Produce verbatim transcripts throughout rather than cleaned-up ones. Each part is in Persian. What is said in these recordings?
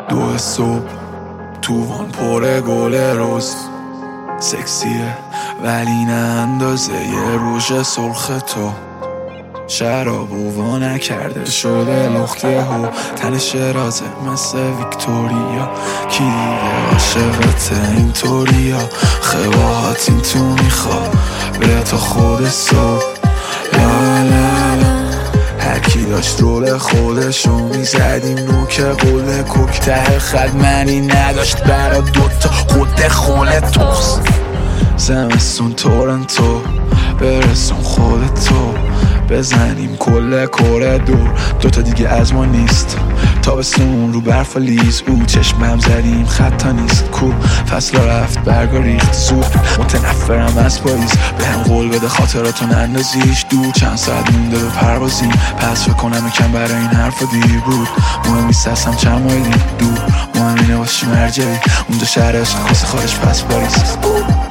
دو صبح توان پر گل روز، سکسیه ولی نه اندازه یه روژ سرخ تو. شراب و وا نکرده شده لخته ها، تن شرازه مثل ویکتوریا. کی دیگه عاشقته اینطوریا، خواهات این تو میخوا به تا خود صبح. لا لا لا هرکی داشت رول خودشو میزدیم نوک قول کوک. ته خد منی نداشت برا دوتا خود خول توست. زمستون تورنتو برسون خودتو، بزنیم کل کره دور دوتا دیگه از ما نیست. تابستون رو برف و لیز او چشمم زدیم خطا نیست. کو فصل رفت برگا ریخت زود، متنفرم از پاییز. به هم قول بده خاطراتو نندازیش دور. چند ساعت مونده به پروازیم، پس فکر کنم یکم برای این حرفا دیر بود. مهم نیست هستم چند مایلی دور، مهم اینه باشی مرجعی اونجا شهرش خواسته خارج پس پاریس.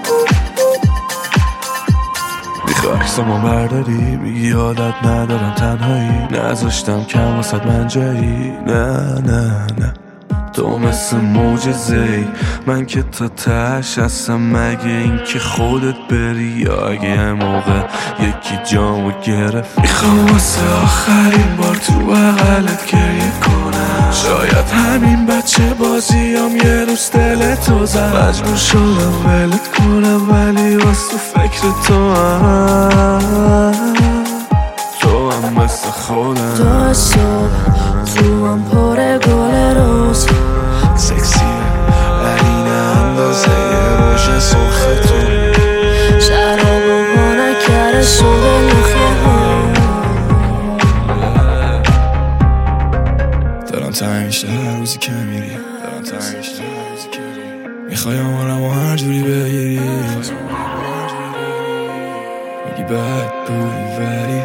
عکسمو برداری بگی عادت ندارم تنهایی، نذاشتم کم واسد من جایی. نه نه نه تو مثل معجزه‌ای، من که تا تهش هستم. مگه این که خودت بری یا اگه یه موقع یکی جامو گرفت. میخوام واسه آخرین بار تو بغلت گریه کنم. شاید همین بچه بازیام یه روز دلتو زد. مجبور شدم ولت کنم ولی واسه فکر تو هم تو هم مثل خودم. تو صبح تو هم پر گل روز، سکسیه ولی نه اندازه یه روژ سرخ تو. شراب و وا نکرده شده لخته ها. دارم تنگ میشه هر روزی که میری، دارم تنگ میشه هر روزی که میری. میخوای آمارم و هر جوری بگیری، میگی بد بودی ولی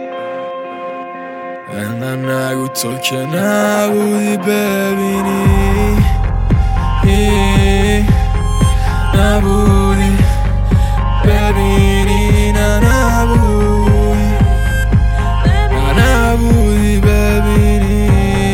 من نگو تو که نبودی. ببینی ای نبودی، ببینی نه نبودی، نه نبودی ببینی.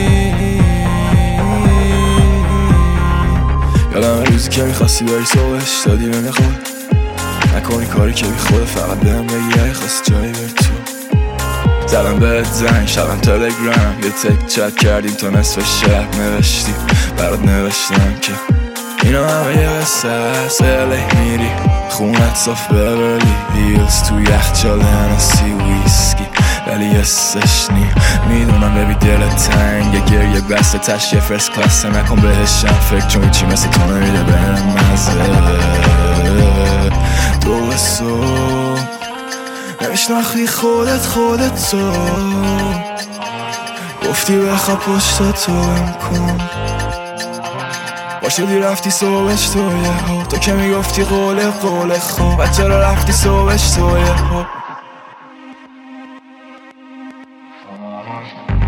یادم روزی که میخواستی بری صبحش دادی من خود، نکنی کاری که بی خود. فقط بهم بگی اگه خواستی جایی بری تو. زدم بهت زنگ شبم تلگرام، یه تک چت کردیم تا نصف شب. نوشتی برات نوشتم که اینا همه یه قصه هست. الی میری خونت صاف ببرلی هیلز، تو یخچال هنسی ویسکی ولی حسش نی. میدونم ببی دل تنگ گریه بسته تش یه فرست کلاس. نکن بهشم فکر چون چی مثل تو نمیده بهم مزه. دو صبح نمیشناختی خودت خودت تو، گفتی بخواب پشتا تو بم کن. باشدی رفتی صبحش تو یه ها، تو که میگفتی قوله قوله خوب. بچه رو رفتی صبحش تو یه ها.